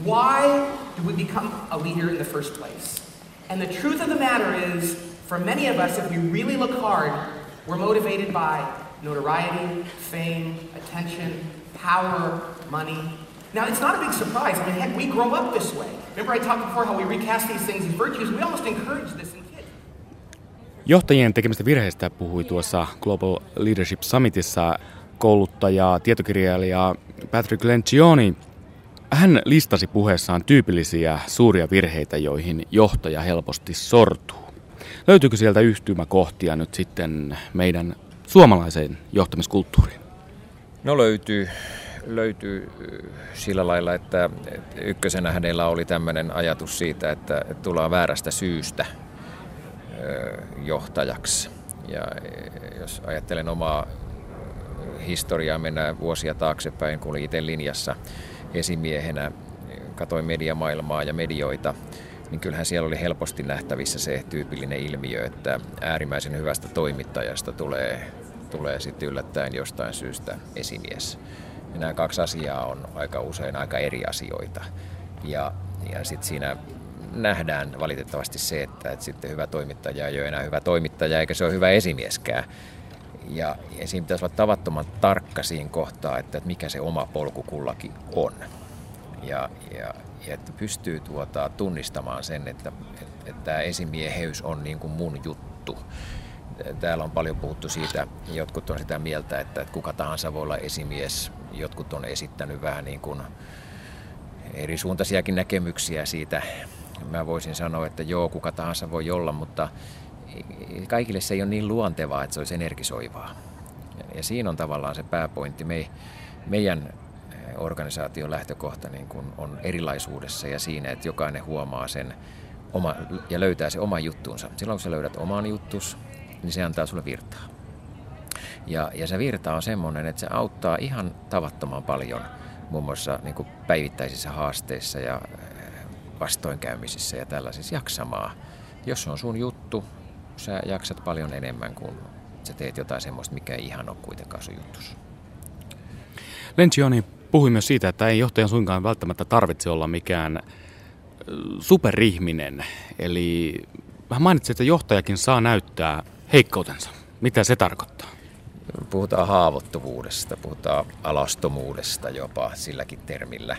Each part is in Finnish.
Why do we become a leader in the first place? And the truth of the matter is, for many of us, if we really look hard, we're motivated by notoriety, fame, attention, power, money. Now, it's not a big surprise. I mean, heck, we grow up this way. Remember I talked before how we recast these things as virtues? We almost encourage this in kids. Johtajien tekemistä virheistä puhui tuossa Global Leadership Summitissa kouluttaja, tietokirjailija Patrick Lencioni. Hän listasi puheessaan tyypillisiä suuria virheitä, joihin johtaja helposti sortuu. Löytyykö sieltä yhtymäkohtia nyt sitten meidän suomalaiseen johtamiskulttuuriin? No löytyy sillä lailla, että ykkösenä hänellä oli tämmöinen ajatus siitä, että tullaan väärästä syystä johtajaksi. Ja jos ajattelen omaa historiaa, mennään vuosia taaksepäin, kun olin itse linjassa esimiehenä, katoin mediamaailmaa ja medioita, niin kyllähän siellä oli helposti nähtävissä se tyypillinen ilmiö, että äärimmäisen hyvästä toimittajasta tulee sitten yllättäen jostain syystä esimies. Ja nämä kaksi asiaa on aika usein aika eri asioita. Ja sitten siinä nähdään valitettavasti se, että sitten hyvä toimittaja ei ole enää hyvä toimittaja, eikä se ole hyvä esimieskään. Ja siinä pitäisi olla tavattoman tarkka siinä kohtaa, että mikä se oma polku kullakin on. Ja että pystyy tunnistamaan sen, että tämä esimieheys on niin kuin mun juttu. Täällä on paljon puhuttu siitä, jotkut on sitä mieltä, että kuka tahansa voi olla esimies. Jotkut on esittänyt vähän niin kuin eri suuntaisiakin näkemyksiä siitä. Mä voisin sanoa, että joo, kuka tahansa voi olla, mutta kaikille se ei ole niin luontevaa, että se olisi energisoivaa. Ja siinä on tavallaan se pääpointti. Meidän organisaation lähtökohta niin kuin on erilaisuudessa ja siinä, että jokainen huomaa sen ja löytää se oman juttuunsa. Silloin kun sä löydät oman juttus, niin se antaa sulle virtaa. Ja se virta on semmoinen, että se auttaa ihan tavattoman paljon muun muassa niin kuin päivittäisissä haasteissa ja vastoinkäymisissä ja tällaisissa jaksamaan. Jos on sun juttu, sä jaksat paljon enemmän kuin sä teet jotain semmoista, mikä ei ihan ole kuitenkaan sun juttus. Lencioni puhui myös siitä, että ei johtajan suinkaan välttämättä tarvitse olla mikään superihminen. Eli hän mainitsi, että johtajakin saa näyttää heikkoutensa. Mitä se tarkoittaa? Puhutaan haavoittuvuudesta, puhutaan alastomuudesta jopa silläkin termillä.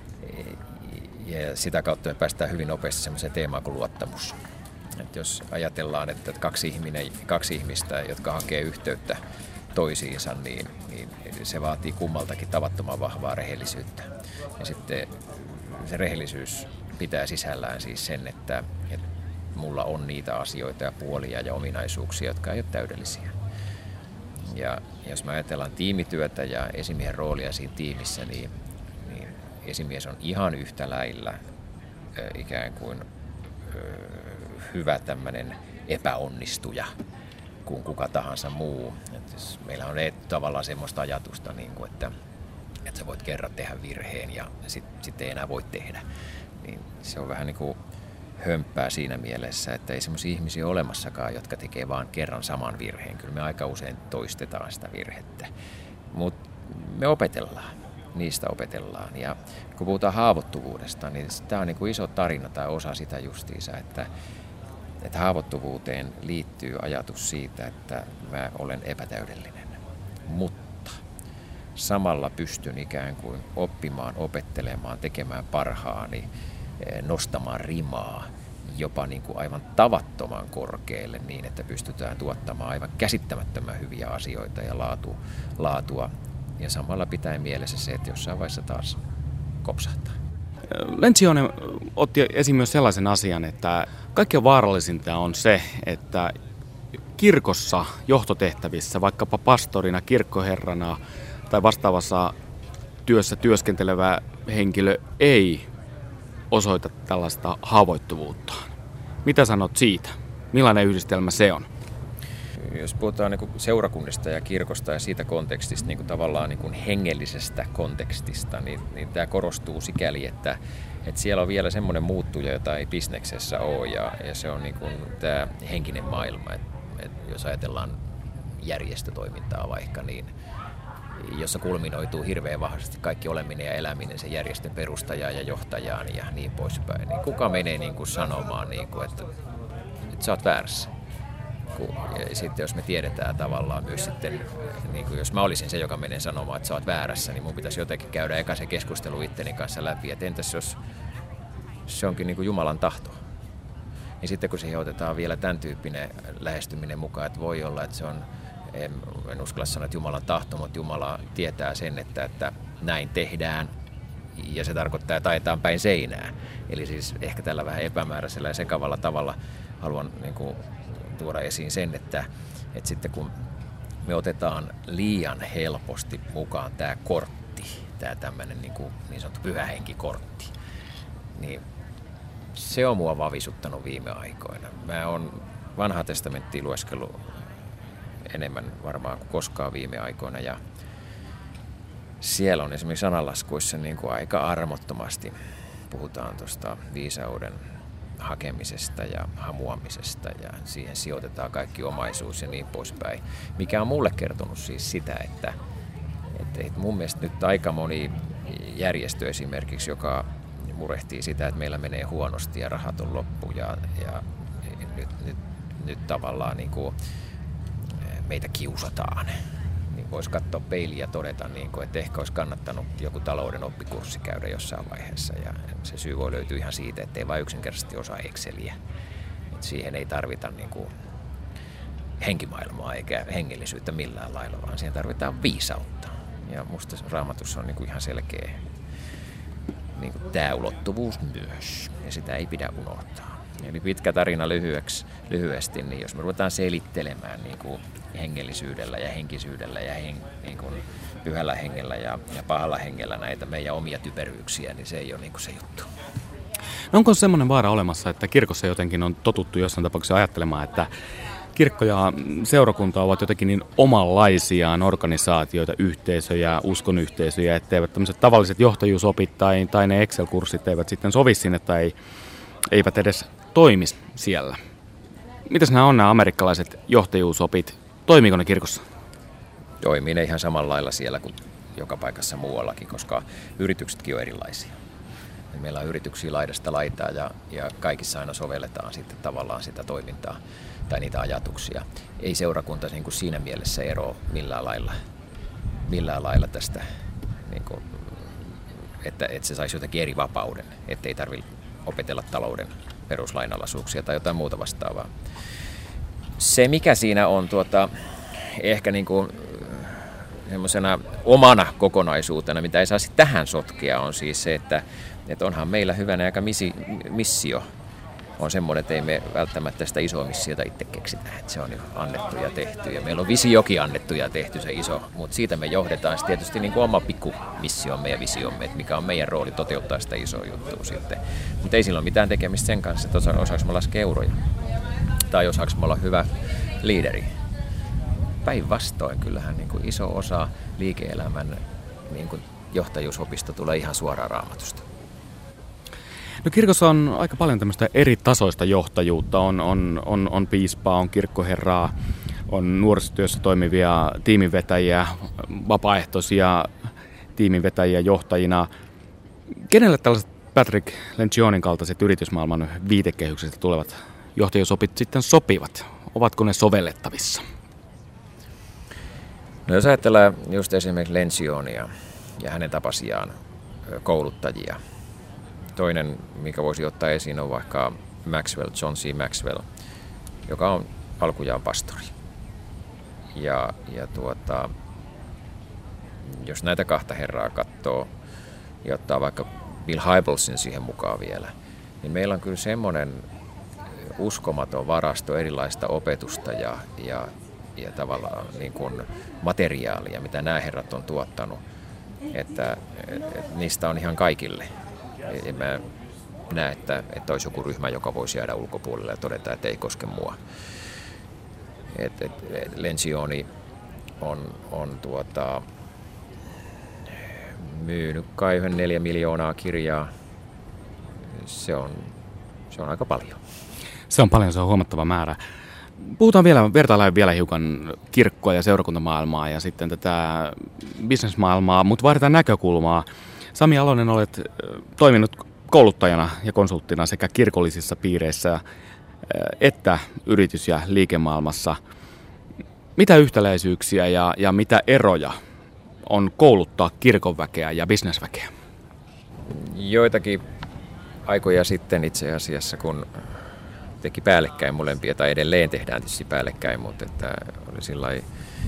Ja sitä kautta me päästään hyvin nopeasti sellaiseen teemaan kuin luottamus. Että jos ajatellaan, että kaksi ihmistä, jotka hakee yhteyttä toisiinsa, niin se vaatii kummaltakin tavattoman vahvaa rehellisyyttä. Ja sitten se rehellisyys pitää sisällään siis sen, että mulla on niitä asioita ja puolia ja ominaisuuksia, jotka ei ole täydellisiä. Ja jos me ajatellaan tiimityötä ja esimiehen roolia siinä tiimissä, niin esimies on ihan yhtä lailla ikään kuin hyvä tämmöinen epäonnistuja kuin kuka tahansa muu. Meillä on tavallaan semmoista ajatusta, että sä voit kerran tehdä virheen ja sitten ei enää voi tehdä. Niin se on vähän niin kuin hömppää siinä mielessä, että ei semmoisia ihmisiä ole olemassakaan, jotka tekee vaan kerran saman virheen. Kyllä me aika usein toistetaan sitä virhettä. Mutta me niistä opetellaan. Ja kun puhutaan haavoittuvuudesta, niin tämä on niin kuin iso tarina tai osa sitä justiinsa, että haavoittuvuuteen liittyy ajatus siitä, että mä olen epätäydellinen, mutta samalla pystyn ikään kuin oppimaan, opettelemaan, tekemään parhaani, nostamaan rimaa jopa niin kuin aivan tavattoman korkealle niin, että pystytään tuottamaan aivan käsittämättömän hyviä asioita ja laatua. Ja samalla pitää mielessä se, että jossain vaiheessa taas kopsahtaa. Lencioni otti esiin myös sellaisen asian, että kaikkein vaarallisinta on se, että kirkossa johtotehtävissä, vaikkapa pastorina, kirkkoherrana tai vastaavassa työssä työskentelevä henkilö ei osoita tällaista haavoittuvuutta. Mitä sanot siitä? Millainen yhdistelmä se on? Jos puhutaan niin kuin seurakunnista ja kirkosta ja siitä kontekstista, niin kuin tavallaan niin kuin hengellisestä kontekstista, niin tämä korostuu sikäli, että siellä on vielä semmoinen muuttuja, jota ei bisneksessä ole, ja se on niin kuin tämä henkinen maailma. Et jos ajatellaan järjestötoimintaa vaikka, niin jossa kulminoituu hirveän vahvasti kaikki oleminen ja eläminen sen järjestön perustajaan ja johtajaan ja niin poispäin. Niin kuka menee niin kuin sanomaan, niin kuin, että sä oot väärässä? Ja sitten jos me tiedetään tavallaan myös sitten, niin kuin jos mä olisin se, joka menee sanomaan, että sä oot väärässä, niin mun pitäisi jotenkin käydä eka se keskustelu itteni kanssa läpi, että entäs jos se onkin niin kuin Jumalan tahto. Ja sitten kun siihen otetaan vielä tämän tyyppinen lähestyminen mukaan, että voi olla, että se on, en uskalla sanoa, että Jumalan tahto, mutta Jumala tietää sen, että näin tehdään ja se tarkoittaa, että ajetaan päin seinää. Eli siis ehkä tällä vähän epämääräisellä ja sekavalla tavalla haluan niin kuin tuoda esiin sen, että sitten kun me otetaan liian helposti mukaan tämä kortti, tämä tämmöinen niin sanottu pyhähenkikortti, niin se on mua vavisuttanut viime aikoina. Mä oon Vanhaa testamenttia lueskellut enemmän varmaan kuin koskaan viime aikoina ja siellä on esimerkiksi sananlaskuissa niin kuin aika armottomasti puhutaan tuosta viisauden hakemisesta ja hamuamisesta ja siihen sijoitetaan kaikki omaisuus ja niin poispäin. Mikä on mulle kertonut siis sitä, että mun mielestä nyt aika moni järjestö esimerkiksi, joka murehtii sitä, että meillä menee huonosti ja rahat on loppu ja nyt tavallaan niin kuin meitä kiusataan. Niin voisi katsoa peiliä ja todeta, niin kuin, että ehkä olisi kannattanut joku talouden oppikurssi käydä jossain vaiheessa. Ja se syy voi löytyä ihan siitä, että ei vain yksinkertaisesti osaa Exceliä. Et siihen ei tarvita niin kuin henkimaailmaa eikä hengellisyyttä millään lailla, vaan siihen tarvitaan viisautta. Ja musta Raamatussa on niin kuin ihan selkeä niin kuin tämä ulottuvuus myös, ja sitä ei pidä unohtaa. Eli pitkä tarina lyhyesti, niin jos me ruvetaan selittelemään niin kuin hengellisyydellä ja henkisyydellä ja niin kuin pyhällä hengellä ja pahalla hengellä näitä meidän omia typeryyksiä, niin se ei ole niin kuin se juttu. No onko semmoinen vaara olemassa, että kirkossa jotenkin on totuttu jossain tapauksessa ajattelemaan, että kirkko ja seurakunta ovat jotenkin niin omanlaisiaan organisaatioita, yhteisöjä, uskonyhteisöjä, etteivät tämmöiset tavalliset johtajuusopit tai ne Excel-kurssit eivät sitten sovi sinne tai eivät edes toimisi siellä. Mitäs nämä amerikkalaiset johtajuusopit? Toimiiko ne kirkossa? Toimii ne ihan samalla lailla siellä kuin joka paikassa muuallakin, koska yrityksetkin on erilaisia. Meillä on yrityksiä laidasta laitaa ja kaikissa aina sovelletaan sitten tavallaan sitä toimintaa tai niitä ajatuksia. Ei seurakunta niin kuin siinä mielessä eroa millään lailla tästä, niin kuin, että se saisi jotakin eri vapauden, ettei tarvitse opetella talouden peruslainalaisuuksia tai jotain muuta vastaavaa. Se mikä siinä on ehkä niin kuin semmoisena omana kokonaisuutena, mitä ei saisi tähän sotkea, on siis se, että onhan meillä hyvänä aika missio on semmoinen, että ei me välttämättä sitä isoa missiota itse keksitä. Että se on jo annettu ja tehty. Ja meillä on visiokin annettu ja tehty se iso. Mutta siitä me johdetaan tietysti niin kuin oma pikku missiomme ja visiomme, että mikä on meidän rooli toteuttaa sitä isoa juttua sitten. Mutta ei sillä ole mitään tekemistä sen kanssa, että osaanko me laskea euroja. Tai osaanko me olla hyvä liideri. Päinvastoin kyllähän niin kuin iso osa liike-elämän niin kuin johtajuusopista tulee ihan suoraan Raamatusta. No kirkossa on aika paljon tämmöistä eri tasoista johtajuutta. On piispaa, on kirkkoherraa, on nuorisotyössä toimivia tiiminvetäjiä, vapaaehtoisia tiiminvetäjiä johtajina. Kenelle tällaiset Patrick Lencioni kaltaiset yritysmaailman viitekehyksestä tulevat johtajuusopit sitten sopivat? Ovatko ne sovellettavissa? No jos ajatellaan just esimerkiksi Lencionia ja hänen tapasiaan kouluttajia. Toinen, mikä voisi ottaa esiin, on vaikka John C. Maxwell, joka on alkujaan pastori. Ja jos näitä kahta herraa katsoo ja ottaa vaikka Bill Hybelsin siihen mukaan vielä, niin meillä on kyllä semmoinen uskomaton varasto erilaista opetusta ja tavallaan niin kuin materiaalia, mitä nämä herrat on tuottanut, että niistä on ihan kaikille. En mä näe, että olisi joku ryhmä, joka voisi jäädä ulkopuolelle ja todeta, että ei koske mua. Lencioni on myynyt kai 4 miljoonaa kirjaa. Se on aika paljon. Se on paljon, se on huomattava määrä. vertaillaan vielä hiukan kirkkoa ja seurakuntamaailmaa ja sitten tätä bisnesmaailmaa, mutta vaihdetaan näkökulmaa. Sami Alonen, olet toiminut kouluttajana ja konsulttina sekä kirkollisissa piireissä että yritys- ja liikemaailmassa. Mitä yhtäläisyyksiä ja mitä eroja on kouluttaa kirkonväkeä ja bisnesväkeä? Joitakin aikoja sitten itse asiassa, kun teki päällekkäin molempia, tai edelleen tehdään tietysti päällekkäin, mutta että oli sillai,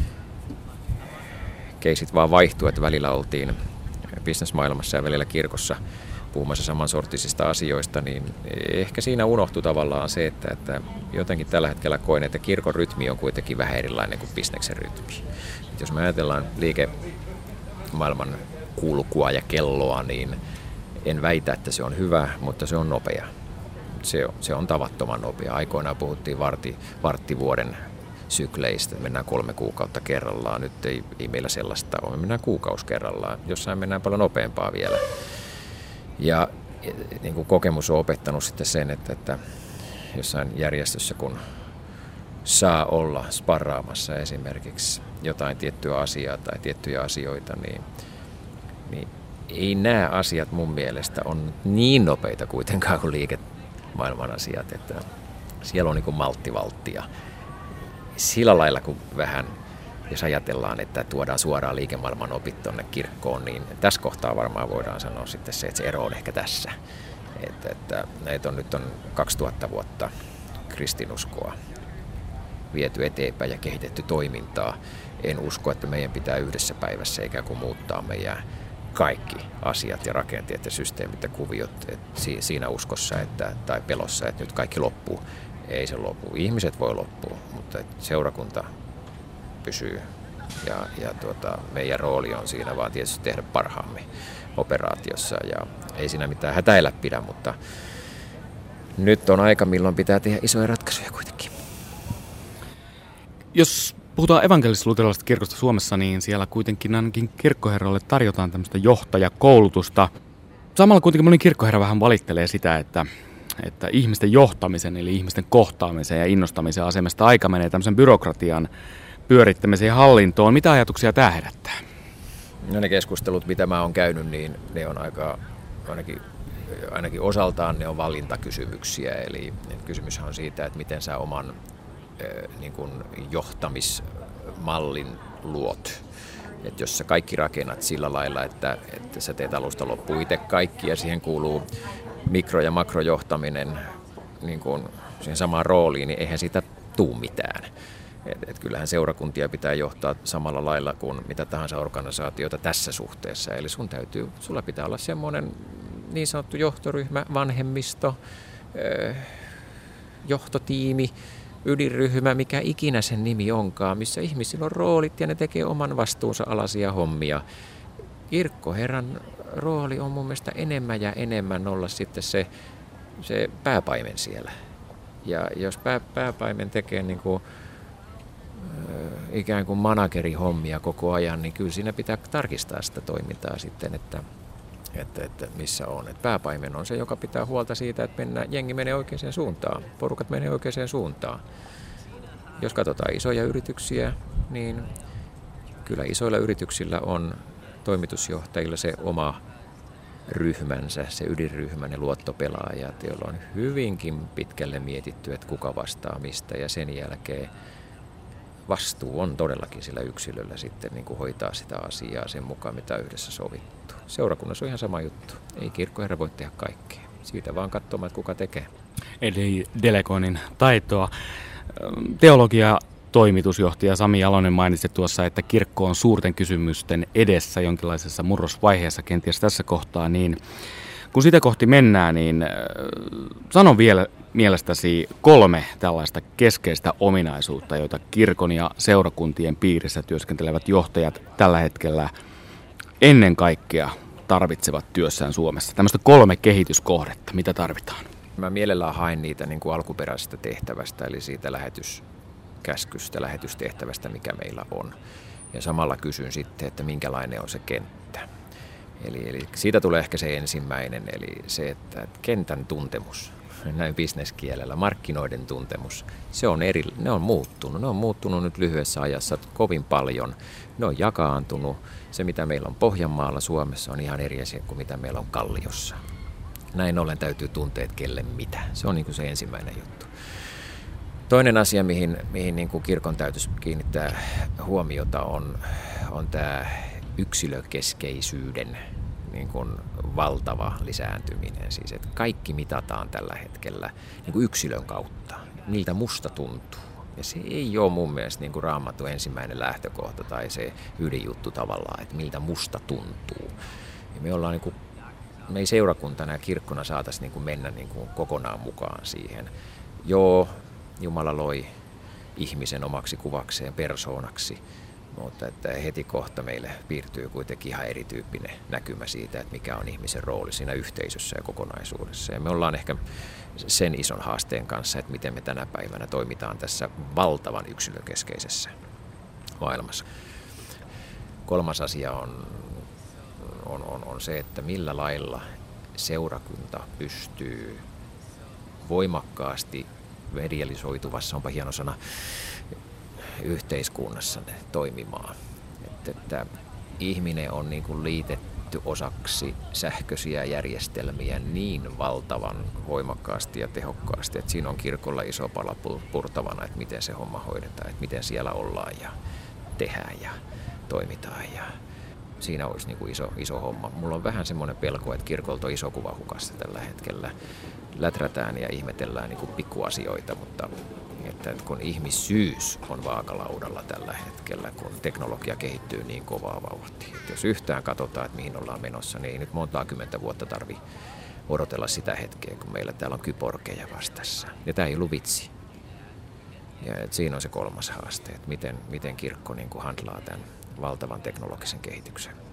keisit vaan vaihtui, että välillä oltiin bisnesmaailmassa ja välillä kirkossa puhumassa samansorttisista asioista, niin ehkä siinä unohtui tavallaan se, että jotenkin tällä hetkellä koen, että kirkon rytmi on kuitenkin vähän erilainen kuin bisneksen rytmi. Et jos me ajatellaan liikemaailman kulkua ja kelloa, niin en väitä, että se on hyvä, mutta se on nopea. Se on tavattoman nopea. Aikoinaan puhuttiin varttivuoden sykleistä, mennään 3 kuukautta kerrallaan. Nyt ei meillä sellaista ole, me mennään kuukausi kerrallaan. Jossain mennään paljon nopeampaa vielä. Ja niin kuin kokemus on opettanut sitten sen, että jossain järjestössä, kun saa olla sparraamassa esimerkiksi jotain tiettyä asiaa tai tiettyjä asioita, niin ei nämä asiat mun mielestä on niin nopeita kuitenkaan kuin liikemaailman asiat, että siellä on niin kuin malttivalttia. Sillä lailla, kun vähän, jos ajatellaan, että tuodaan suoraan liikemaailman opit tuonne kirkkoon, niin tässä kohtaa varmaan voidaan sanoa sitten se, että se ero on ehkä tässä. Että näitä nyt on 2000 vuotta kristinuskoa viety eteenpäin ja kehitetty toimintaa. En usko, että meidän pitää yhdessä päivässä ikään kuin muuttaa meidän kaikki asiat ja rakenteet ja systeemit ja kuviot siinä uskossa tai pelossa, että nyt kaikki loppuu. Ei se lopu. Ihmiset voi loppua, mutta seurakunta pysyy ja meidän rooli on siinä vaan tietysti tehdä parhaamme operaatiossa ja ei siinä mitään hätäillä pidä, mutta nyt on aika, milloin pitää tehdä isoja ratkaisuja kuitenkin. Jos puhutaan evankelis-luterilaisesta kirkosta Suomessa, niin siellä kuitenkin ainakin kirkkoherroille tarjotaan tämmöistä johtajakoulutusta. Samalla kuitenkin moni kirkkoherra vähän valittelee sitä, että ihmisten johtamisen eli ihmisten kohtaamisen ja innostamisen asemesta aika menee tämmöisen byrokratian pyörittämiseen ja hallintoon. Mitä ajatuksia tämä herättää? No ne keskustelut, mitä mä oon käynyt, niin ne on ainakin osaltaan ne on valintakysymyksiä. Eli kysymyshän on siitä, että miten sä oman niin kuin johtamismallin luot. Että jos sä kaikki rakennat sillä lailla, että sä teet alusta loppuun itse kaikki ja siihen kuuluu mikro- ja makrojohtaminen niin kuin siihen samaan rooliin, niin eihän siitä tuu mitään. Et kyllähän seurakuntia pitää johtaa samalla lailla kuin mitä tahansa organisaatiota tässä suhteessa. Eli sulla pitää olla semmoinen niin sanottu johtoryhmä, vanhemmisto, johtotiimi, ydinryhmä, mikä ikinä sen nimi onkaan, missä ihmisillä on roolit ja ne tekee oman vastuunsa alaisia hommia. Kirkkoherran rooli on mun mielestä enemmän ja enemmän olla sitten se pääpaimen siellä. Ja jos pääpaimen tekee niin kuin, ikään kuin managerihommia koko ajan, niin kyllä siinä pitää tarkistaa sitä toimintaa sitten, että missä on. Et pääpaimen on se, joka pitää huolta siitä, että jengi menee oikeaan suuntaan, porukat menee oikeaan suuntaan. Jos katsotaan isoja yrityksiä, niin kyllä isoilla yrityksillä on toimitusjohtajilla se oma ryhmänsä, se ydinryhmä, ne luottopelaajat, joilla on hyvinkin pitkälle mietitty, että kuka vastaa mistä, ja sen jälkeen vastuu on todellakin sillä yksilöllä sitten niin kuin hoitaa sitä asiaa sen mukaan, mitä on yhdessä sovittu. Seurakunnassa on ihan sama juttu. Ei kirkkoherra voi tehdä kaikkea. Siitä vaan katsomaan, että kuka tekee. Eli delegoinnin taitoa. Teologia toimitusjohtaja Sami Alonen mainitsi tuossa, että kirkko on suurten kysymysten edessä jonkinlaisessa murrosvaiheessa kenties tässä kohtaa, niin kun sitä kohti mennään, niin sanon vielä mielestäsi 3 tällaista keskeistä ominaisuutta, joita kirkon ja seurakuntien piirissä työskentelevät johtajat tällä hetkellä ennen kaikkea tarvitsevat työssään Suomessa. Tämmöistä 3 kehityskohdetta, mitä tarvitaan? Mä mielellään haen niitä niin kuin alkuperäisestä tehtävästä, eli siitä lähetyskäskystä, lähetystehtävästä, mikä meillä on. Ja samalla kysyn sitten, että minkälainen on se kenttä. Eli siitä tulee ehkä se ensimmäinen, eli se, että kentän tuntemus. näin bisneskielellä, markkinoiden tuntemus, ne on muuttunut. Ne on muuttunut nyt lyhyessä ajassa kovin paljon. Ne on jakaantunut. Se, mitä meillä on Pohjanmaalla Suomessa, on ihan eri asia kuin mitä meillä on Kalliossa. Näin ollen täytyy tuntea, että kelle mitä. Se on niin kuin se ensimmäinen juttu. Toinen asia, mihin niin kuin kirkon täytyisi kiinnittää huomiota, on tämä yksilökeskeisyyden niin kuin valtava lisääntyminen. Siis, että kaikki mitataan tällä hetkellä niin kuin yksilön kautta, miltä musta tuntuu. Ja se ei ole mun mielestä niin kuin Raamatun ensimmäinen lähtökohta tai se ydinjuttu tavallaan, että miltä musta tuntuu. Ja me ei seurakuntana ja kirkkona saataisiin niin kuin mennä niin kuin kokonaan mukaan siihen. Joo, Jumala loi ihmisen omaksi kuvakseen, persoonaksi, mutta että heti kohta meille piirtyy kuitenkin ihan erityyppinen näkymä siitä, että mikä on ihmisen rooli siinä yhteisössä ja kokonaisuudessa. Ja me ollaan ehkä sen ison haasteen kanssa, että miten me tänä päivänä toimitaan tässä valtavan yksilökeskeisessä maailmassa. Kolmas asia on se, että millä lailla seurakunta pystyy voimakkaasti medialisoituvassa, onpa hieno sana, yhteiskunnassa toimimaan. Että ihminen on niin kuin liitetty osaksi sähköisiä järjestelmiä niin valtavan voimakkaasti ja tehokkaasti, että siinä on kirkolla iso pala purtavana, että miten se homma hoidetaan, että miten siellä ollaan ja tehdään ja toimitaan. Ja siinä olisi niin kuin iso homma. Mulla on vähän semmoinen pelko, että kirkolta on iso kuva hukassa tällä hetkellä. Läträtään ja ihmetellään niin kuin pikkuasioita, mutta että kun ihmisyys on vaakalaudalla tällä hetkellä, kun teknologia kehittyy niin kovaa vauhtia. Että jos yhtään katsotaan, että mihin ollaan menossa, niin ei nyt montaa kymmentä vuotta tarvitse odotella sitä hetkeä, kun meillä täällä on kyborgeja vastassa. Ja tämä ei ollut vitsi. Ja siinä on se kolmas haaste, että miten kirkko niin kuin handlaa tämän valtavan teknologisen kehityksen.